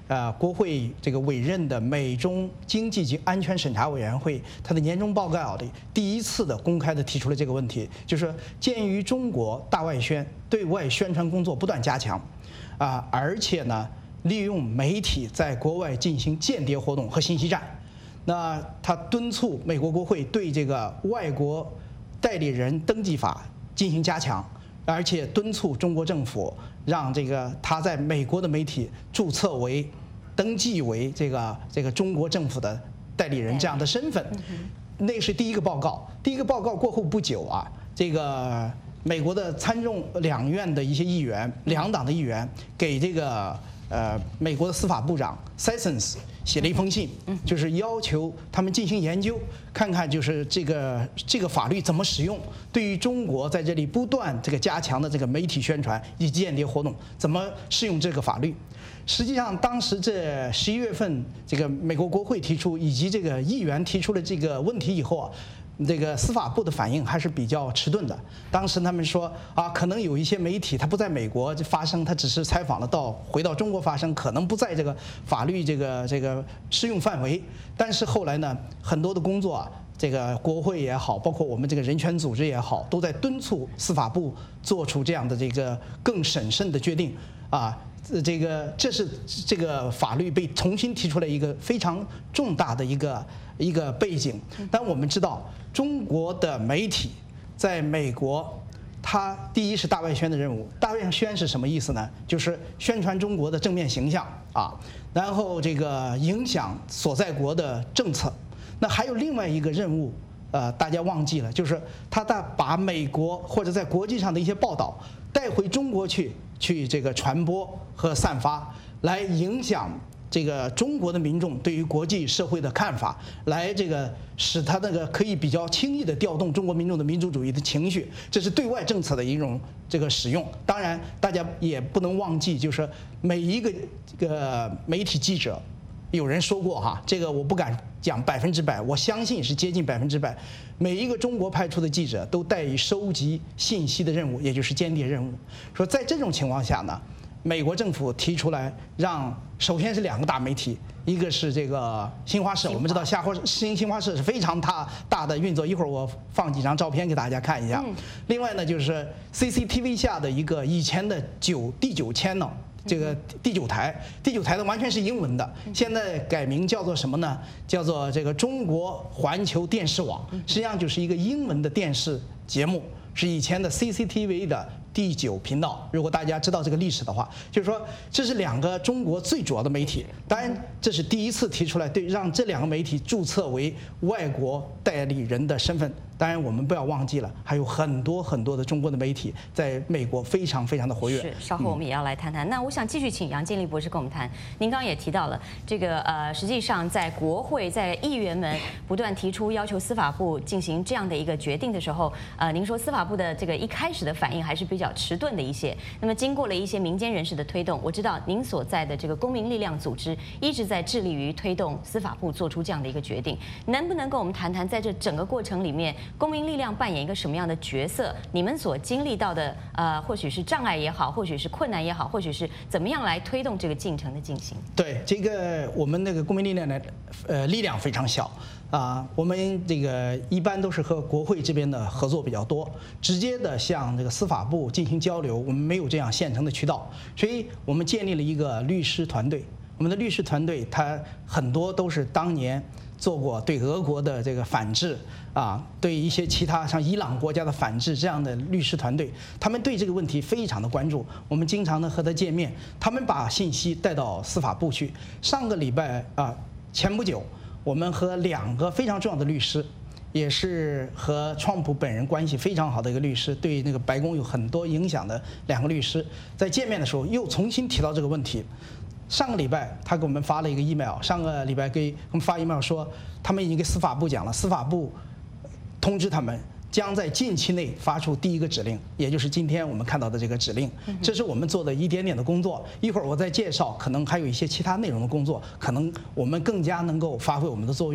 国会这个委任的美中经济及安全审查委员会它的年终报告里第一次的公开的提出了这个问题，就是鉴于中国大外宣对外宣传工作不断加强，而且呢利用媒体在国外进行间谍活动和信息战，那他敦促美国国会对这个外国代理人登记法进行加强，而且敦促中国政府让这个他在美国的媒体注册为、登记为这个中国政府的代理人这样的身份。那是第一个报告。第一个报告过后不久啊，这个美国的参众两院的一些议员，两党的议员给这个美国的司法部长 Sessions 写了一封信，就是要求他们进行研究，看看就是这个法律怎么使用，对于中国在这里不断这个加强的这个媒体宣传以及间谍活动，怎么适用这个法律。实际上，当时这11月份，这个美国国会提出以及这个议员提出了这个问题以后啊，这个司法部的反应还是比较迟钝的。当时他们说可能有一些媒体它不在美国发生，它只是采访了回到中国发生，可能不在这个法律这个适用范围。但是后来呢，很多的工作这个国会也好，包括我们这个人权组织也好，都在敦促司法部做出这样的这个更审慎的决定这是这个法律被重新提出来一个非常重大的一个背景。但我们知道，中国的媒体在美国，它第一是大外宣的任务。大外宣是什么意思呢？就是宣传中国的正面形象然后这个影响所在国的政策。那还有另外一个任务，大家忘记了，就是他把美国或者在国际上的一些报道带回中国去这个传播和散发，来影响这个中国的民众对于国际社会的看法，来这个使他那个可以比较轻易的调动中国民众的民族主义的情绪，这是对外政策的一种这个使用。当然，大家也不能忘记，就是每一个这个媒体记者，有人说过这个我不敢讲100%，我相信是接近100%。每一个中国派出的记者都带以收集信息的任务，也就是间谍任务。说在这种情况下呢，美国政府提出来首先是2个大媒体，一个是这个新华社，我们知道新华社是非常大的运作，一会儿我放几张照片给大家看一下。另外呢，就是 CCTV 下的一个以前的第9channel。这个第9台的完全是英文的，现在改名叫做什么呢？叫做这个中国环球电视网，实际上就是一个英文的电视节目，是以前的 CCTV 的第9频道。如果大家知道这个历史的话，就是说这是2个中国最主要的媒体。当然，这是第一次提出来让这2个媒体注册为外国代理人的身份。当然，我们不要忘记了，还有很多很多的中国的媒体在美国非常非常的活跃。 是，稍后我们也要来谈谈。那我想继续请杨建立博士跟我们谈。您刚刚也提到了这个实际上在国会在议员们不断提出要求司法部进行这样的一个决定的时候，您说司法部的这个一开始的反应还是比较迟钝的一些。那么经过了一些民间人士的推动，我知道您所在的这个公民力量组织一直在致力于推动司法部做出这样的一个决定。能不能跟我们谈谈，在这整个过程里面，公民力量扮演一个什么样的角色？你们所经历到的或许是障碍也好，或许是困难也好，或许是怎么样来推动这个进程的进行？ 对，这个我们那个公民力量的力量非常小我们这个一般都是和国会这边的合作比较多，直接的向这个司法部进行交流，我们没有这样现成的渠道，所以我们建立了一个律师团队。我们的律师团队，它很多都是当年做过对俄国的这个反制对一些其他像伊朗国家的反制这样的律师团队，他们对这个问题非常的关注。我们经常的和他见面，他们把信息带到司法部去。上个礼拜前不久，我们和2个非常重要的律师，也是和川普本人关系非常好的一个律师，对那个白宫有很多影响的2个律师，在见面的时候又重新提到这个问题。上个礼拜他给我们发了一个 email， 上个礼拜给我们发 email 说，他们已经给司法部讲了，司法部通知他们将在近期内发出第1个指令，也就是今天我们看到的这个指令。这是我们做的一点点的工作，一会儿我再介绍，可能还有一些其他内容的工作，可能我们更加能够发挥我们的作用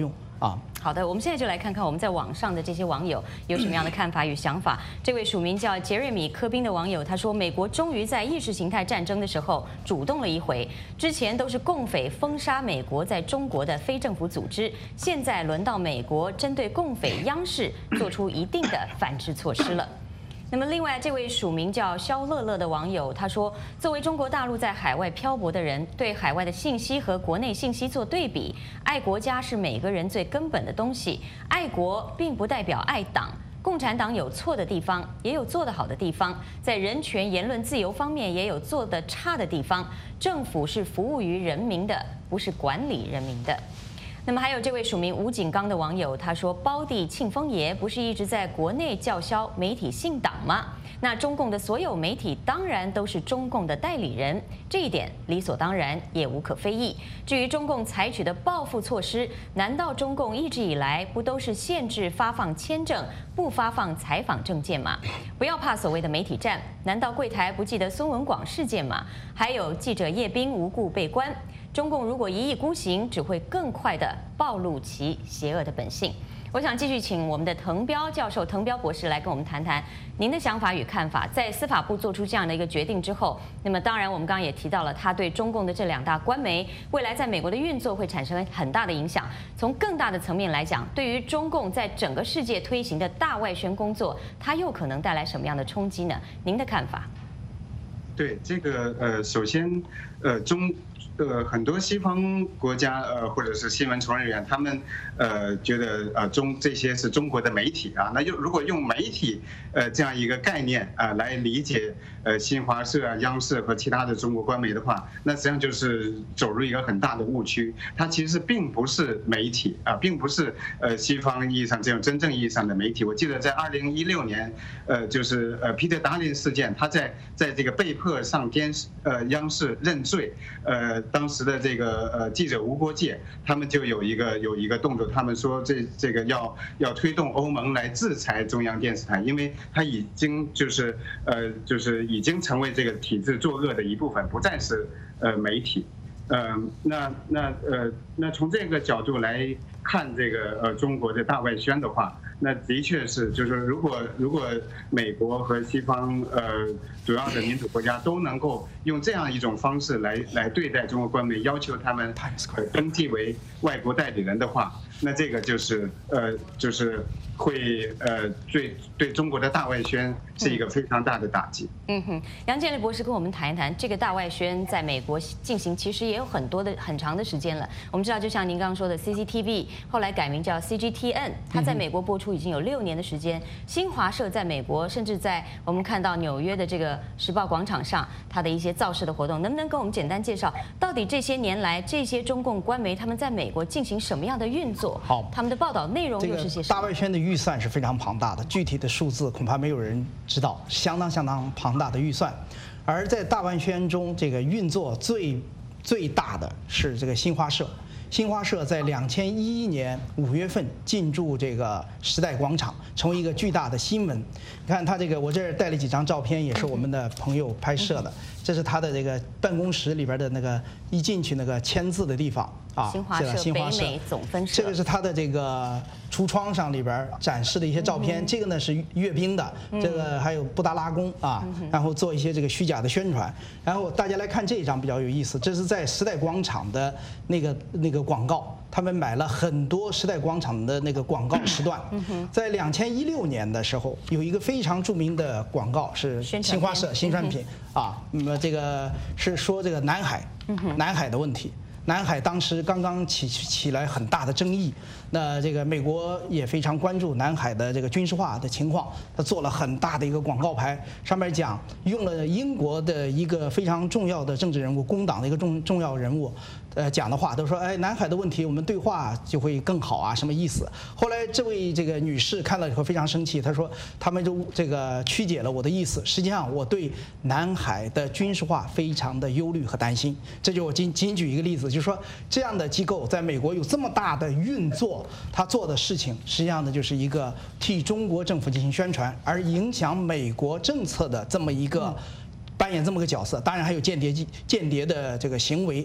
啊。 好的，我们现在就来看看我们在网上的这些网友有什么样的看法与想法。这位署名叫杰瑞米·科宾的网友他说：“美国终于在意识形态战争的时候主动了一回，之前都是共匪封杀美国在中国的非政府组织，现在轮到美国针对共匪央视做出一定的反制措施了。”那么，另外这位署名叫肖乐乐的网友他说：“作为中国大陆在海外漂泊的人，对海外的信息和国内信息做对比，爱国家是每个人最根本的东西。爱国并不代表爱党。共产党有错的地方，也有做得好的地方，在人权、言论自由方面也有做得差的地方。政府是服务于人民的，不是管理人民的。”那么还有这位署名吴景刚的网友，他说：“胞弟庆丰爷不是一直在国内叫嚣媒体信党吗？那中共的所有媒体当然都是中共的代理人，这一点理所当然，也无可非议。至于中共采取的报复措施，难道中共一直以来不都是限制发放签证，不发放采访证件吗？不要怕所谓的媒体战，难道柜台不记得孙文广事件吗？还有记者叶斌无故被关。中共如果一意孤行，只会更快地暴露其邪恶的本性。”我想继续请我们的滕彪教授、滕彪博士来跟我们谈谈您的想法与看法。在司法部做出这样的一个决定之后，那么当然我们刚刚也提到了，它对中共的这2大官媒未来在美国的运作会产生很大的影响。从更大的层面来讲，对于中共在整个世界推行的大外宣工作，它又可能带来什么样的冲击呢？您的看法？ 对这个首先很多西方国家或者是新闻从业人员，他们觉得这些是中国的媒体啊。那如果用媒体这样一个概念来理解新华社啊、央视和其他的中国官媒的话，那实际上就是走入一个很大的误区。它其实并不是媒体啊，并不是西方意义上这种真正意义上的媒体。我记得在2016年，就是皮特达林事件，他在这个被迫上央视认罪，当时的这个记者吴国界，他们就有一个动作，他们说这个要推动欧盟来制裁中央电视台，因为它已经就是已经成为这个体制作恶的一部分，不再是媒体。那从这个角度来看这个中国的大外宣的话，那的确是就是如果美国和西方主要的民主国家都能够用这样一种方式来对待中国官媒，要求他们登记为外国代理人的话，那这个就是会对中国的大外宣是一个非常大的打击。 杨建立博士跟我们谈一谈这个大外宣在美国进行，其实也有很长的时间了。我们知道，就像您刚刚说的 CCTV 后来改名叫 CGTN， 它在美国播出已经有6年的时间。新华社在美国，甚至在我们看到纽约的这个时报广场上，它的一些造势的活动，能不能跟我们简单介绍，到底这些年来这些中共官媒他们在美国进行什么样的运作？ 好， 他们的报道内容又是些什么？ 大外宣的预算是非常庞大的，具体的数字恐怕没有人知道，相当庞大的预算。而在大外宣中，这个运作最大的是这个新华社。新华社在2011年5月份进驻这个时代广场，成为一个巨大的新闻。你看他这个，我这儿带了几张照片，也是我们的朋友拍摄的。这是他的这个办公室里边的那个一进去那个签字的地方啊， 新华社北美总分社。 这个是他的这个橱窗上里边展示的一些照片。这个呢是阅兵的，这个还有布达拉宫啊，然后做一些这个虚假的宣传。然后大家来看这一张比较有意思，这是在时代广场的那个广告。他们买了很多时代广场的那个广告时段。在2016年的时候，有一个非常著名的广告是新华社新产品啊，这个是说这个南海的问题。南海当时刚刚起来很大的争议，那这个美国也非常关注南海的这个军事化的情况，他做了很大的一个广告牌，上面讲用了英国的一个非常重要的政治人物，工党的一个重要人物，讲的话都说，哎，南海的问题我们对话就会更好啊，什么意思？后来这位这个女士看了以后非常生气，她说他们就这个曲解了我的意思，实际上我对南海的军事化非常的忧虑和担心。这就我仅举一个例子。就是说，这样的机构在美国有这么大的运作，他做的事情实际上呢，就是一个替中国政府进行宣传，而影响美国政策的这么一个扮演这么个角色。当然还有间谍的这个行为。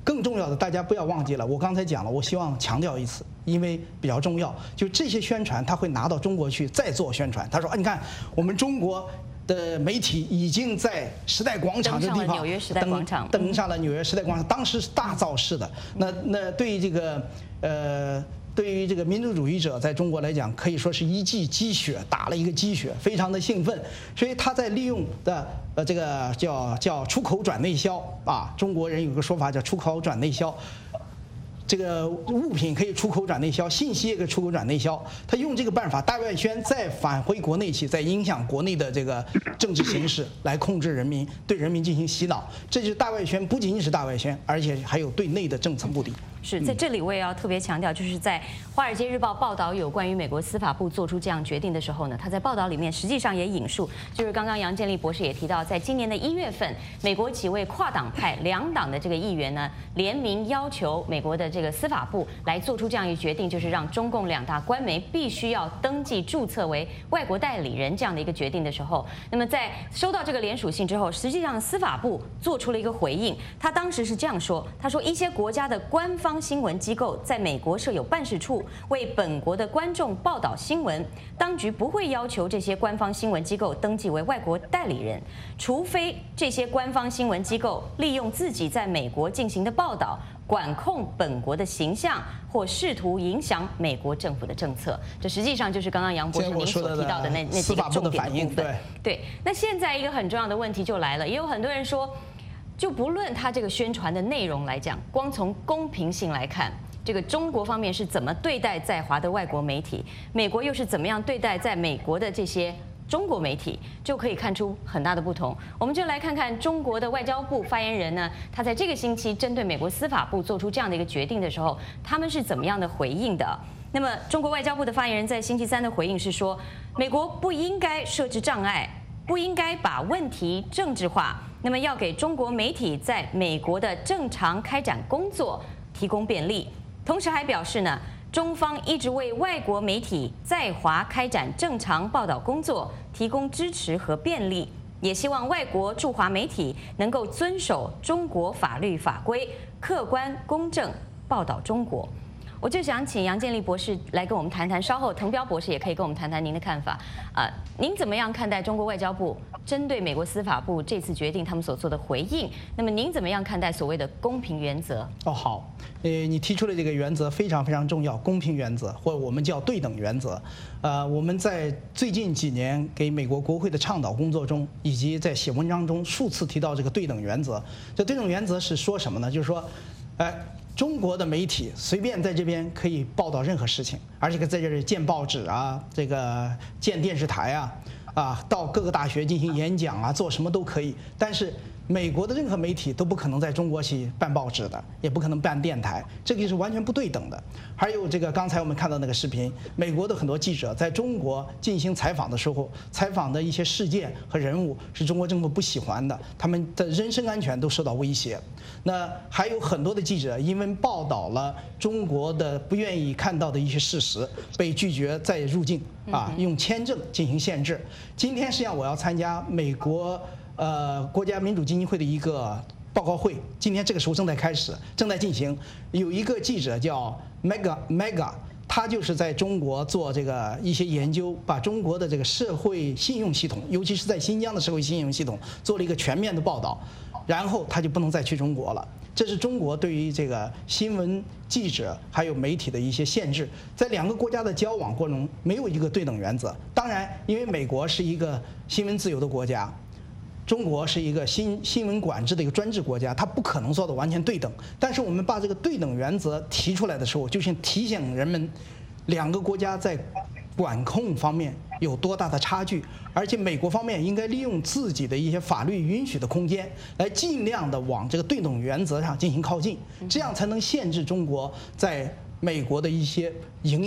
更重要的，大家不要忘记了，我刚才讲了，我希望强调一次，因为比较重要，就这些宣传他会拿到中国去再做宣传。他说你看我们中国的媒体已经在时代广场这地方纽约时代广场登上了纽约时代广场，当时是大造势的。那对于这个对于这个民主主义者在中国来讲，可以说是一剂鸡血，打了一个鸡血，非常的兴奋。所以他在利用的这个叫出口转内销啊，中国人有个说法叫出口转内销。这个物品可以出口转内销，信息也可以出口转内销。他用这个办法，大外宣再返回国内去，再影响国内的这个政治形势，来控制人民，对人民进行洗脑。这就是大外宣，不仅仅是大外宣，而且还有对内的政策目的。 是在这里，我也要特别强调，就是在《华尔街日报》报道有关于美国司法部做出这样决定的时候呢，他在报道里面实际上也引述，就是刚刚杨建立博士也提到，在今年的1月份，美国几位跨党派2党的这个议员呢，联名要求美国的这个司法部来做出这样一个决定，就是让中共2大官媒必须要登记注册为外国代理人这样的一个决定的时候，那么在收到这个联署信之后，实际上司法部做出了一个回应，他当时是这样说，他说一些国家的官方新闻机构在美国设有办事处，为本国的观众报道新闻。当局不会要求这些官方新闻机构登记为外国代理人，除非这些官方新闻机构利用自己在美国进行的报道，管控本国的形象，或试图影响美国政府的政策。这实际上就是刚刚杨博士您所提到的那几个重点的部分。对，那现在一个很重要的问题就来了，也有很多人说，就不论他这个宣传的内容来讲，光从公平性来看，这个中国方面是怎么对待在华的外国媒体，美国又是怎么样对待在美国的这些中国媒体，就可以看出很大的不同。我们就来看看中国的外交部发言人呢，他在这个星期针对美国司法部做出这样的一个决定的时候，他们是怎么样的回应的？那么中国外交部的发言人在星期3的回应是说，美国不应该设置障碍，不应该把问题政治化，那么要给中国媒体在美国的正常开展工作提供便利。同时还表示呢，中方一直为外国媒体在华开展正常报道工作提供支持和便利，也希望外国驻华媒体能够遵守中国法律法规，客观公正报道中国。我就想请杨建立博士来跟我们谈谈，稍后滕彪博士也可以跟我们谈谈您的看法。您怎么样看待中国外交部针对美国司法部这次决定他们所做的回应？那么您怎么样看待所谓的公平原则？ 好，你提出的这个原则非常非常重要，公平原则或者我们叫对等原则。我们在最近几年给美国国会的倡导工作中，以及在写文章中数次提到这个对等原则。这对等原则是说什么呢？就是说，中国的媒体随便在这边可以报道任何事情，而且在这里建报纸啊，这个建电视台啊，到各个大学进行演讲啊，做什么都可以。但是美国的任何媒体都不可能在中国去办报纸的，也不可能办电台，这个是完全不对等的。还有这个刚才我们看到那个视频，美国的很多记者在中国进行采访的时候，采访的一些事件和人物是中国政府不喜欢的，他们的人身安全都受到威胁。那还有很多的记者因为报道了中国的不愿意看到的一些事实，被拒绝再入境用签证进行限制。今天实际上我要参加美国国家民主基金会的一个报告会，今天这个时候正在进行。有一个记者叫 Mega， 他就是在中国做这个一些研究，把中国的这个社会信用系统，尤其是在新疆的社会信用系统做了一个全面的报道，然后他就不能再去中国了。这是中国对于这个新闻记者还有媒体的一些限制，在两个国家的交往过程中没有一个对等原则。当然，因为美国是一个新闻自由的国家，中国是一个新闻管制的一个专制国家，它不可能做到完全对等。但是我们把这个对等原则提出来的时候，就是提醒人们，两个国家在管控方面有多大的差距，而且美国方面应该利用自己的一些法律允许的空间，来尽量的往这个对等原则上进行靠近，这样才能限制中国在美国的一些影响，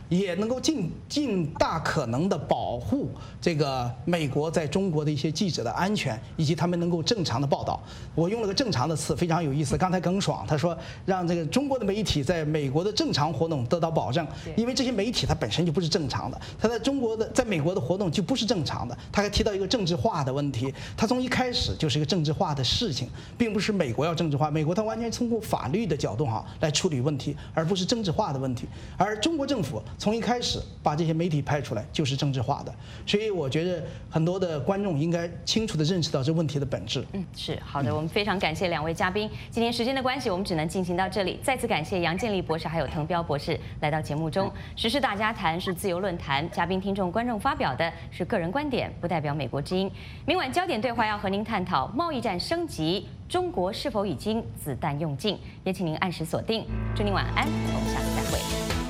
也能够尽大可能的保护这个美国在中国的一些记者的安全，以及他们能够正常的报道。我用了个正常的词，非常有意思。刚才耿爽他说让这个中国的媒体在美国的正常活动得到保证，因为这些媒体它本身就不是正常的，它在美国的活动就不是正常的。他还提到一个政治化的问题，他从一开始就是一个政治化的事情，并不是美国要政治化，美国它完全通过法律的角度来处理问题，而不是政治化的问题。而中国政府从一开始把这些媒体派出来就是政治化的，所以我觉得很多的观众应该清楚地认识到这问题的本质。 是好的，我们非常感谢2位嘉宾。今天时间的关系，我们只能进行到这里。再次感谢杨建立博士还有滕彪博士来到节目中。时事大家谈是自由论坛，嘉宾、听众、观众发表的是个人观点，不代表美国之音。明晚焦点对话要和您探讨贸易战升级，中国是否已经子弹用尽？也请您按时锁定。祝您晚安，我们下次再会。